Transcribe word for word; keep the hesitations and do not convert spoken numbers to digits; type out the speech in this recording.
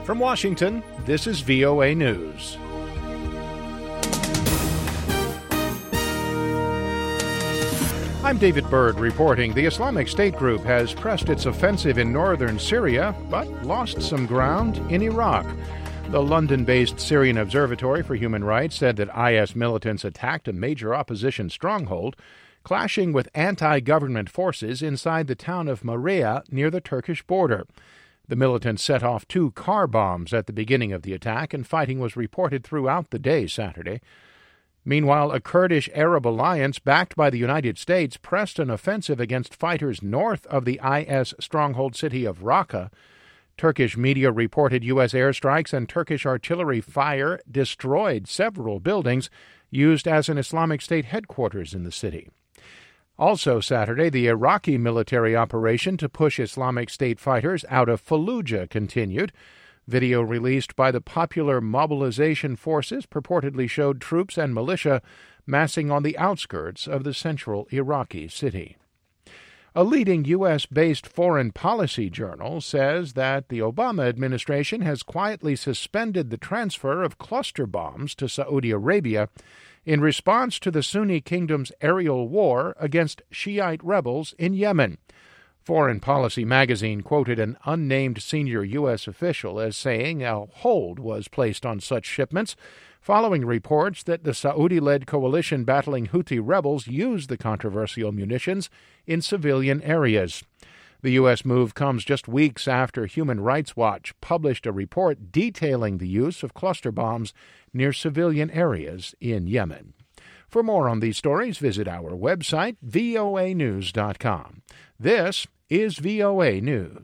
From Washington, this is V O A News. I'm David Byrd reporting. The Islamic State group has pressed its offensive in northern Syria, but lost some ground in Iraq. The London-based Syrian Observatory for Human Rights said that I S militants attacked a major opposition stronghold, clashing with anti-government forces inside the town of Maria near the Turkish border. The militants set off two car bombs at the beginning of the attack, and fighting was reported throughout the day Saturday. Meanwhile, a Kurdish Arab alliance backed by the United States pressed an offensive against fighters north of the I S stronghold city of Raqqa. Turkish media reported U S airstrikes and Turkish artillery fire destroyed several buildings used as an Islamic State headquarters in the city. Also Saturday, the Iraqi military operation to push Islamic State fighters out of Fallujah continued. Video released by the Popular Mobilization Forces purportedly showed troops and militia massing on the outskirts of the central Iraqi city. A leading U S-based foreign policy journal says that the Obama administration has quietly suspended the transfer of cluster bombs to Saudi Arabia in response to the Sunni kingdom's aerial war against Shiite rebels in Yemen. Foreign Policy magazine quoted an unnamed senior U S official as saying a hold was placed on such shipments following reports that the Saudi-led coalition battling Houthi rebels used the controversial munitions in civilian areas. The U S move comes just weeks after Human Rights Watch published a report detailing the use of cluster bombs near civilian areas in Yemen. For more on these stories, visit our website, V O A news dot com. This is V O A News.